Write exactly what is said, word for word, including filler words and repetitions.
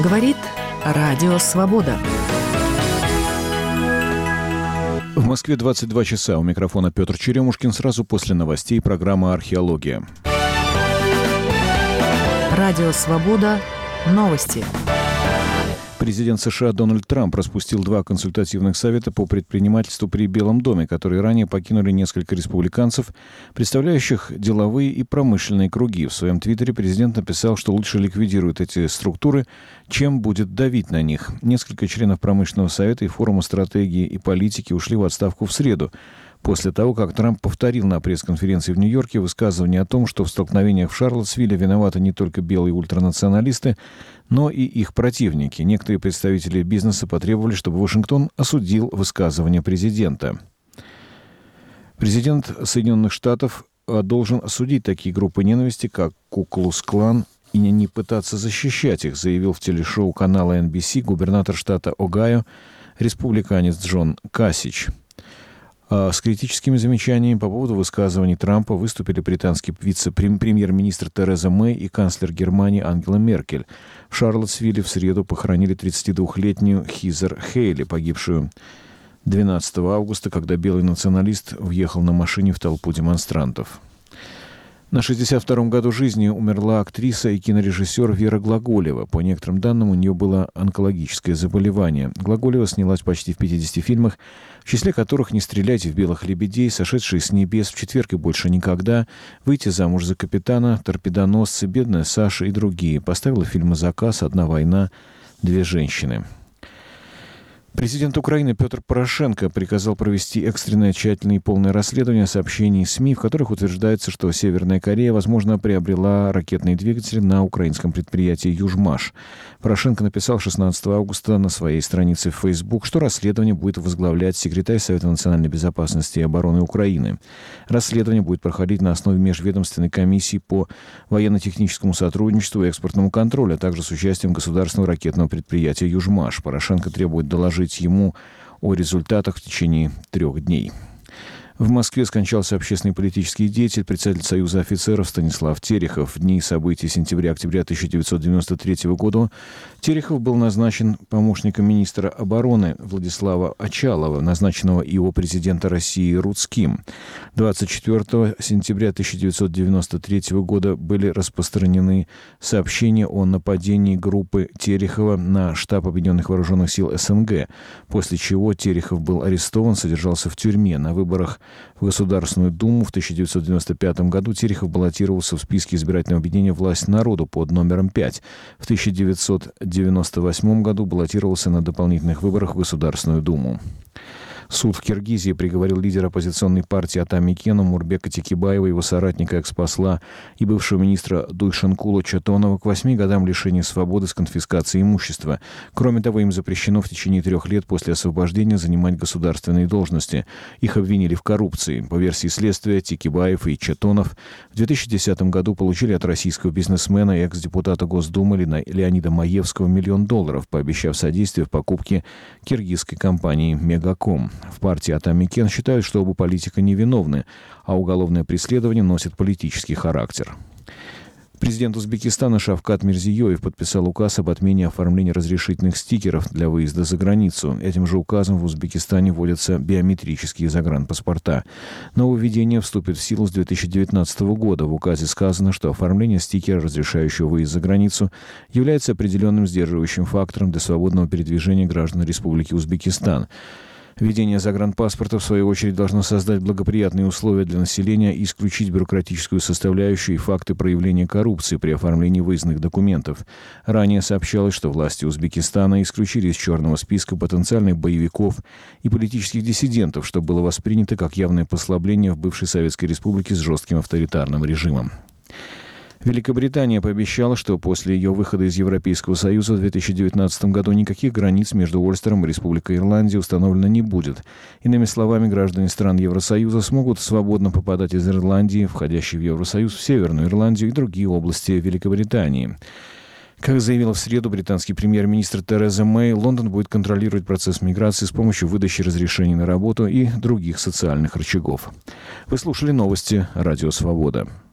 Говорит Радио Свобода. В Москве двадцать два часа. У микрофона Петр Черемушкин. Сразу после новостей программа «Археология». Радио Свобода. Новости. Президент США Дональд Трамп распустил два консультативных совета по предпринимательству при Белом доме, которые ранее покинули несколько республиканцев, представляющих деловые и промышленные круги. В своем твиттере президент написал, что лучше ликвидирует эти структуры, чем будет давить на них. Несколько членов промышленного совета и форума стратегии и политики ушли в отставку в среду, после того, как Трамп повторил на пресс-конференции в Нью-Йорке высказывание о том, что в столкновениях в Шарлоттсвилле виноваты не только белые ультранационалисты, но и их противники. Некоторые представители бизнеса потребовали, чтобы Вашингтон осудил высказывание президента. Президент Соединенных Штатов должен осудить такие группы ненависти, как Ку-Клукс-Клан, и не пытаться защищать их, заявил в телешоу канала эн би си губернатор штата Огайо, республиканец Джон Касич. А с критическими замечаниями по поводу высказываний Трампа выступили британский вице-премьер-министр Тереза Мэй и канцлер Германии Ангела Меркель. В Шарлоттсвилле в среду похоронили тридцатидвухлетнюю Хизер Хейли, погибшую двенадцатого августа, когда белый националист въехал на машине в толпу демонстрантов. На шестьдесят втором году жизни умерла актриса и кинорежиссер Вера Глаголева. По некоторым данным, у нее было онкологическое заболевание. Глаголева снялась почти в пятидесяти фильмах, в числе которых «Не стреляйте в белых лебедей», «Сошедшие с небес», «В четверг и больше никогда», «Выйти замуж за капитана», «Торпедоносцы», «Бедная Саша» и другие. Поставила фильмы «Заказ», «Одна война», «Две женщины». Президент Украины Петр Порошенко приказал провести экстренное, тщательное и полное расследование сообщений СМИ, в которых утверждается, что Северная Корея, возможно, приобрела ракетные двигатели на украинском предприятии «Южмаш». Порошенко написал шестнадцатого августа на своей странице в Facebook, что расследование будет возглавлять секретарь Совета национальной безопасности и обороны Украины. Расследование будет проходить на основе межведомственной комиссии по военно-техническому сотрудничеству и экспортному контролю, а также с участием государственного ракетного предприятия «Южмаш». Порошенко требует доложить ему о результатах в течение трех дней. В Москве скончался общественный и политический деятель, председатель Союза офицеров Станислав Терехов. В дни событий сентября-октября тысяча девятьсот девяносто третьего года Терехов был назначен помощником министра обороны Владислава Очалова, назначенного его президента России Рудским. двадцать четвёртого сентября тысяча девятьсот девяносто третьего года были распространены сообщения о нападении группы Терехова на штаб Объединенных Вооруженных Сил СНГ, после чего Терехов был арестован, содержался в тюрьме. На выборах в Государственную Думу в тысяча девятьсот девяносто пятом году Терехов баллотировался в списке избирательного объединения «Власть народу» под номером пять. В тысяча девятьсот девяносто восьмом году баллотировался на дополнительных выборах в Государственную Думу. Суд в Киргизии приговорил лидера оппозиционной партии Атамекена Мурбека Текебаева, его соратника, экс-посла и бывшего министра Дуйшанкула Чотонова к восьми годам лишения свободы с конфискацией имущества. Кроме того, им запрещено в течение трех лет после освобождения занимать государственные должности. Их обвинили в коррупции. По версии следствия, Текебаев и Чотонов в две тысячи десятом году получили от российского бизнесмена и экс-депутата Госдумы Леонида Маевского миллион долларов, пообещав содействие в покупке киргизской компании «Мегаком». В партии Атамекен считают, что оба политика невиновны, а уголовное преследование носит политический характер. Президент Узбекистана Шавкат Мирзиёев подписал указ об отмене оформления разрешительных стикеров для выезда за границу. Этим же указом в Узбекистане вводятся биометрические загранпаспорта. Нововведение вступит в силу с две тысячи девятнадцатого года. В указе сказано, что оформление стикера, разрешающего выезд за границу, является определенным сдерживающим фактором для свободного передвижения граждан Республики Узбекистан. Введение загранпаспорта, в свою очередь, должно создать благоприятные условия для населения и исключить бюрократическую составляющую и факты проявления коррупции при оформлении выездных документов. Ранее сообщалось, что власти Узбекистана исключили из черного списка потенциальных боевиков и политических диссидентов, что было воспринято как явное послабление в бывшей Советской Республике с жестким авторитарным режимом. Великобритания пообещала, что после ее выхода из Европейского Союза в две тысячи девятнадцатом году никаких границ между Ольстером и Республикой Ирландия установлено не будет. Иными словами, граждане стран Евросоюза смогут свободно попадать из Ирландии, входящей в Евросоюз, в Северную Ирландию и другие области Великобритании. Как заявила в среду британский премьер-министр Тереза Мэй, Лондон будет контролировать процесс миграции с помощью выдачи разрешений на работу и других социальных рычагов. Вы слушали новости «Радио Свобода».